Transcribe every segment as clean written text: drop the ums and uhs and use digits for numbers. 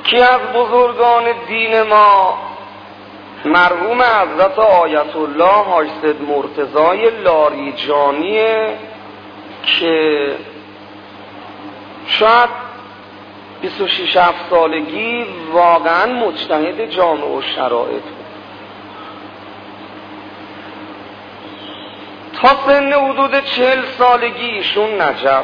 یکی از بزرگان دین ما مرحوم حضرت آیت الله حاج سید مرتضی لاریجانیه که شاید 26 سالگی واقعا مجتهد جامع و شرایط بود. تا سن حدود 40 سالگی ایشون نجف.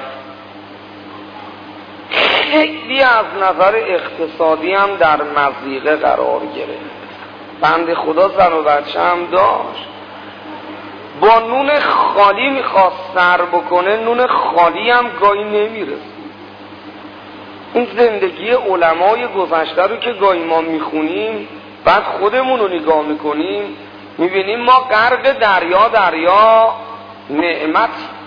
خیلی از نظر اقتصادی هم در مضیقه قرار گرفت. بنده خدا زن و بچه هم داشت. با نون خالی میخواست سر بکنه، نون خالی هم گاهی نمیرسید. این زندگی علمای گذشته رو که گاهی ما میخونیم، بعد خودمون رو نگاه میکنیم، میبینیم ما غرق دریا نعمت،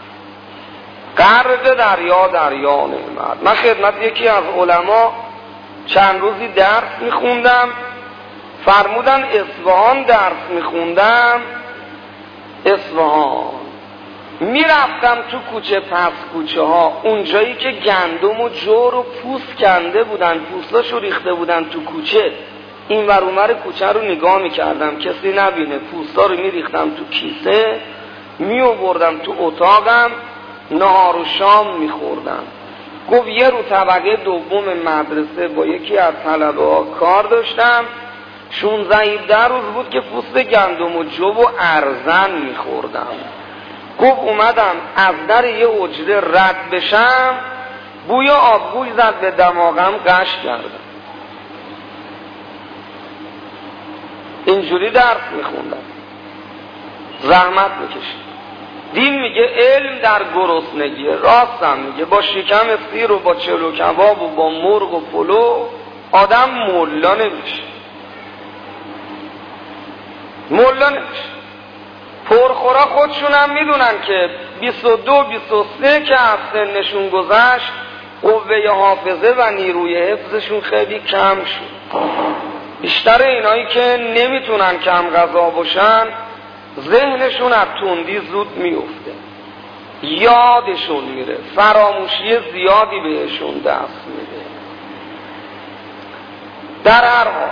غرق دریا نعمت. من خدمت یکی از علما چند روزی درس میخوندم، فرمودن اصفهان درس میخوندم، اصفهان میرفتم تو کوچه پس کوچه ها، اونجایی که گندم و جور و پوست کنده بودن، پوستاشو ریخته بودن تو کوچه، این ور اون ور کوچه رو نگاه میکردم کسی نبینه، پوستا رو میریختم تو کیسه، میآوردم تو اتاقم، نهار و شام میخوردم. گفت یه رو طبقه دوم مدرسه با یکی از طلبه ها کار داشتم، 16-17 روز بود که پوست گندم و جو و ارزن میخوردم. گفت اومدم از در یه حجره رد بشم، بوی آبگوی زد به دماغم، قش کردم. اینجوری درس میخوندم، زحمت میکشید. دین میگه علم در گرسنگیه، راستم میگه. با شکم سیر و با چلو کباب و با مرغ و پلو آدم مولا نمیشه، مولا نمیشه. پرخورا خودشون هم میدونن که 22-23 که از سنشون گذشت، قوه حافظه و نیروی حفظشون خیلی کم شد. بیشتر اینایی که نمیتونن کم غذا باشن، ذهنشون از تندی زود میفته، یادشون میره، فراموشی زیادی بهشون دست میده. در هر حال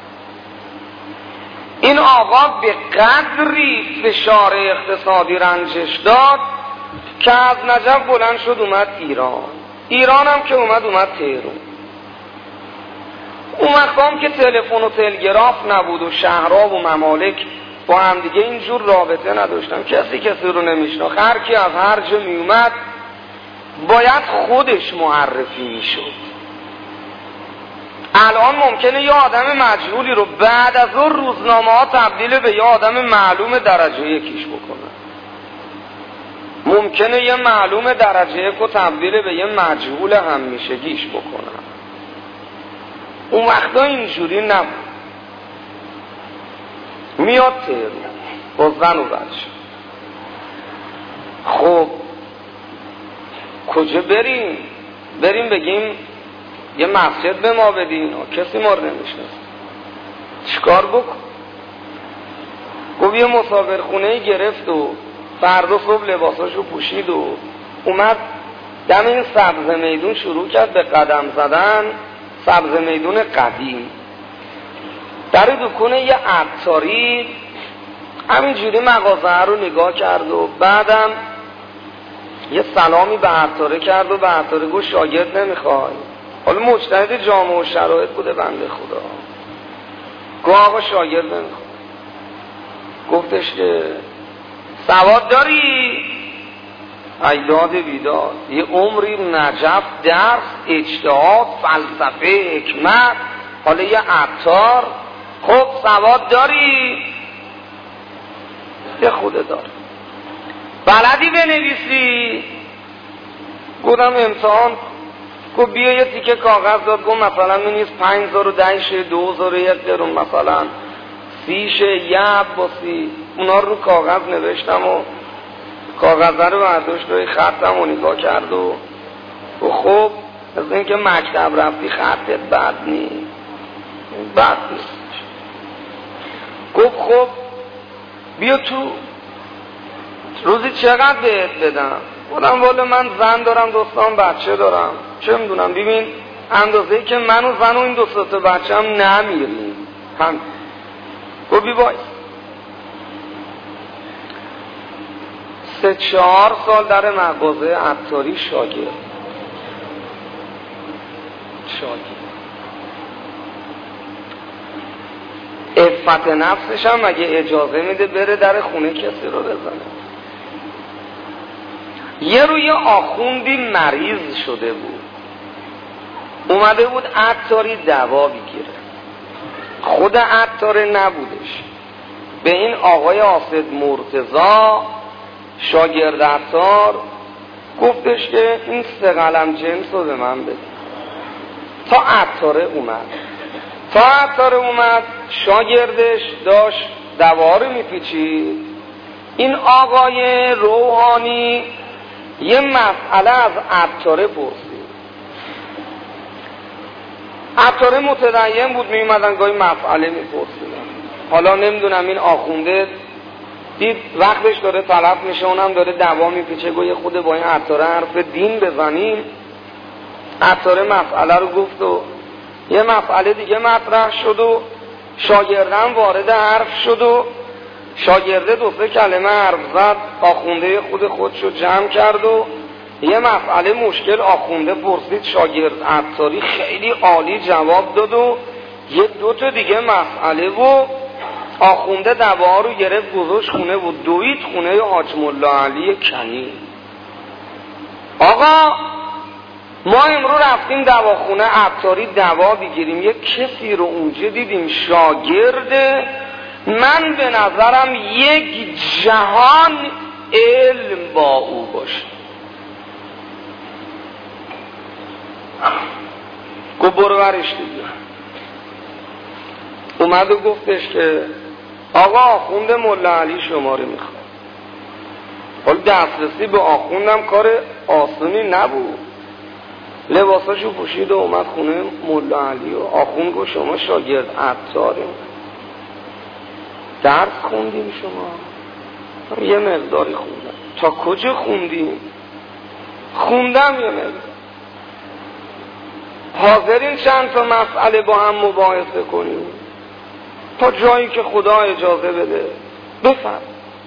این آقا به قدری فشار اقتصادی رنجش داد که از نجف بلند شد اومد ایران هم که اومد تهران. اون وقت که تلفن و تلگراف نبود و شهرها و ممالک با هم دیگه اینجور رابطه نداشتن، کسی رو نمیشناخت، هر کی از هر جا میومد باید خودش معرفی میشد. الان ممکنه یه آدم مجهولی رو بعد از اون روزنامه ها تبدیل به یه آدم معلوم درجه یکیش بکنن، ممکنه یه معلوم درجه یک رو تبدیل به یه مجهول همیشگیش بکنن. اون وقتا اینجوری نبود. میاد تهران با زن و بچه. خب کجا بریم بگیم یه مسجد به ما بدین؟ کسی ما رو نمیشناسه، چیکار بکن؟ گفت یه مسافرخونه گرفت و فردا صبح لباساشو پوشید و اومد دم این سبز میدون شروع کرد به قدم زدن. سبز میدون قدیم، در دکونه یه عطاری همینجوری مغازه رو نگاه کرد و بعدم یه سلامی به عطاره کرد و به عطاره گفت شاگرد نمیخوای؟ حالا مجتهد جامع و شرایط بوده بنده خدا. گفت آقا شاگرد نمیخوای. گفتش که سواد داری؟ ایداد بیداد، یه عمری نجف، درس، اجتهاد، فلسفه، حکمت، حالا یه عطار. خب سواد داری؟ یه خوده دار. بلدی بنویسی؟ گفتم امتحان. گفت بیا یه تیکه کاغذ داد. گفت مثلا می‌نویس 5000 و 10 شه، 2000 و 1 قرون، مثلا 30 شه، یه عباسی. اونا رو کاغذ نوشتم و کاغذ رو برداشت روی خطم و نگاه کرد و خب از این که مکتب رفتی خطت بد نیست. بد نیست. گفت خب بیا تو، روزی چقدر بهت بدم؟ گفتم والا من زن دارم، دوستان بچه دارم، چه میدونم. ببین اندازه‌ای که من و زن و این 2 تا بچه هم نمیریم. هم گفت بی باید 3-4 سال در مغازه عطاری شاگرد. عفت نفسش هم مگه اجازه میده بره در خونه کسی رو بزنه؟ یه روی آخوندی مریض شده بود، اومده بود عطاری دوا بگیره، خود عطار نبودش، به این آقای آصد مرتضی شاگرد عطار گفتش که این 3 قلم جنس رو به من بده. تا عطاره اومد شاگردش داشت دوا رو میپیچید. این آقای روحانی یه مسئله از عطاره پرسید. عطاره متدین بود، میومدن گاهی مسئله میپرسیدن. حالا نمیدونم این آخونده دید وقتش داره تلف میشه، اونم داره دوا میپیچه، گوی خود با این عطاره حرف دین بزنیم. عطاره مسئله رو گفت و یه مسئله دیگه مطرح شد و شاگردم وارد حرف شد و شاگرده 2-3 کلمه حرف زد، آخونده خودشو جمع کرد و یه مسئله مشکل آخونده پرسید، شاگرد عطاری خیلی عالی جواب داد و 1-2 تا دیگه مسئله و آخونده دوا رو گرفت گذاشت خونه و دوید خونه حاج ملا علی کنی. آقا ما امرو رفتیم دواخونه عطاری دوا بگیریم، یک کسی رو اونجا دیدیم شاگرده، من به نظرم یک جهان علم با او باشه. گفت برو برش دیگه. اومد و گفتش که آقا آخوند ملا علی شماره میخواد. حالا دسترسی به آخوندم کار آسونی نبود، لباساشو پوشید و اومد خونه ملا علی و آخوند گفت شما شاگرد عطاریم، درس خوندیم شما؟ یه مقداری خوندم. تا کجا خوندیم؟ خوندم یه مقدار. حاضرین چند تا مسئله با هم مباحثه کنیم تا جایی که خدا اجازه بده. بفرم.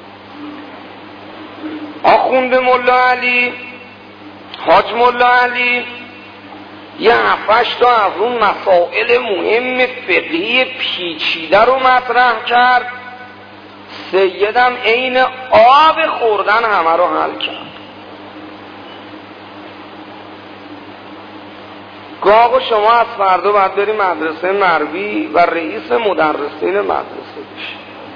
آخوند ملا علی حاج ملا علی یه 7-8 تا از اون مسائل مهم فقهی پیچیده رو مطرح کرد. سیدم عین آب خوردن همه رو حل کرد. گاه شما از فردا باید بری مدرسه مروی و رئیس مدرسین مدرسه بشی.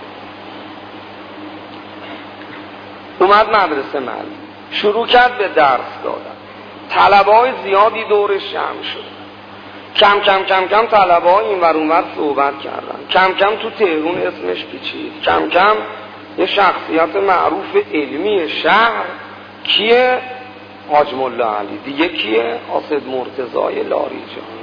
اومد مدرسه مروی شروع کرد به درس دادن. طلبه‌های زیادی دورش جمع شد. کم کم طلبه‌ها این ور اون ور صحبت کردن. کم کم تو تهرون اسمش پیچید. کم کم یه شخصیت معروف علمی شهر کیه؟ حاج ملا علی. دیگه کیه؟ آصد مرتضی لاریجان.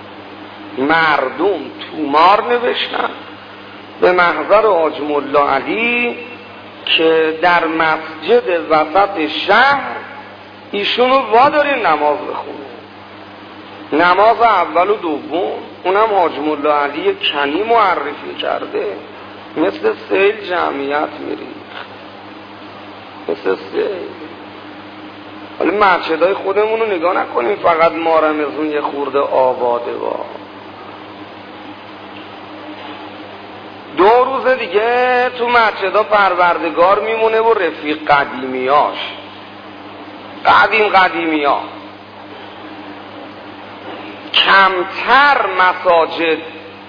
مردم تومار نوشتن به محضر حاج ملا علی که در مسجد وسط شهر ایشونو وادارین نماز بخونه. نماز اول و دوم اونم حاج ملا علی کنی معرفی کرده. مثل سیل جمعیت میریخت، مثل سیل. حالا مسجدهای خودمون رو نگاه نکنیم فقط ما رمضون یه خورده آباده با. 2 روز دیگه تو مسجدها پروردگار میمونه و رفیق قدیمیاش، قدیمیا. کمتر مساجد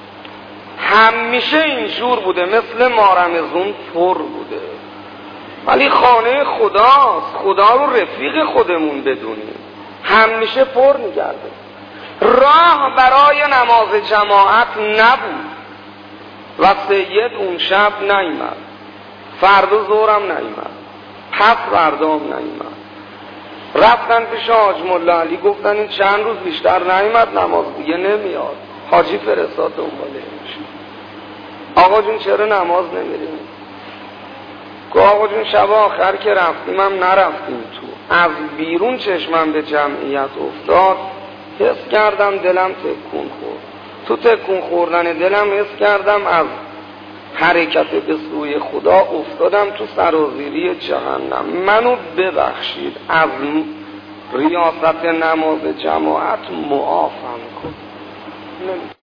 همیشه اینجور بوده، مثل ما رمضون پر بوده، ولی خانه خداست، خدا رو رفیق خودمون بدونیم، همیشه پر میگرده. راه برای نماز جماعت نبود و سید اون شب نیامد، فردا ظهرم نیامد، پس فردام نیامد. رفتن پیش حاج ملا علی گفتن این چند روز بیشتر نیامد نماز دیگه نمیاد. حاجی فرستاد دنبالش. آقا جون چرا نماز نمیریم؟ گفت آقا جون شب آخر که رفتیم هم نرفتیم تو، از بیرون چشمم به جمعیت افتاد حس کردم دلم تکون خورد. تو تکون خوردن دلم حس کردم از حرکت به سوی خدا افتادم تو سرازیری جهنم. منو ببخشید، از ریاست نماز جماعت معافم کن.